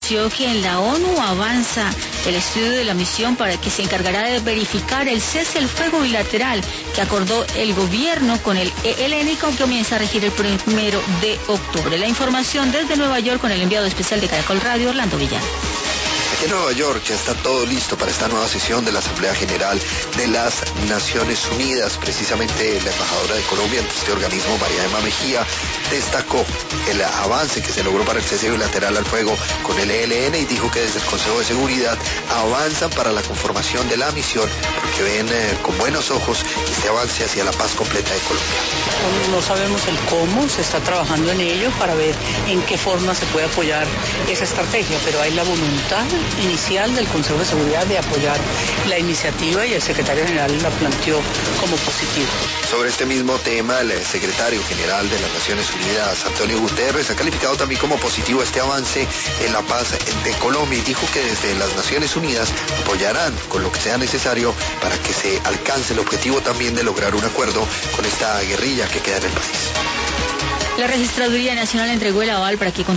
anunció que en la ONU avanza el estudio de la misión para que se encargará de verificar el cese al fuego bilateral que acordó el gobierno con el ELN y que comienza a regir el 1 de octubre. La información desde Nueva York con el enviado especial de Caracol Radio, Orlando Villán. En Nueva York ya está todo listo para esta nueva sesión de la Asamblea General de las Naciones Unidas. Precisamente la embajadora de Colombia ante este organismo, María Emma Mejía, destacó el avance que se logró para el cese bilateral al fuego con el ELN y dijo que desde el Consejo de Seguridad avanzan para la conformación de la misión porque ven con buenos ojos este avance hacia la paz completa de Colombia. No sabemos el cómo, se está trabajando en ello para ver en qué forma se puede apoyar esa estrategia, pero hay la voluntad inicial del Consejo de Seguridad de apoyar la iniciativa y el secretario general la planteó como positiva. Sobre este mismo tema, el secretario general de las Naciones Unidas, Antonio Guterres, ha calificado también como positivo este avance en la paz de Colombia y dijo que desde las Naciones Unidas apoyarán con lo que sea necesario para que se alcance el objetivo también de lograr un acuerdo con esta guerrilla que queda en el país. La Registraduría Nacional entregó el aval para que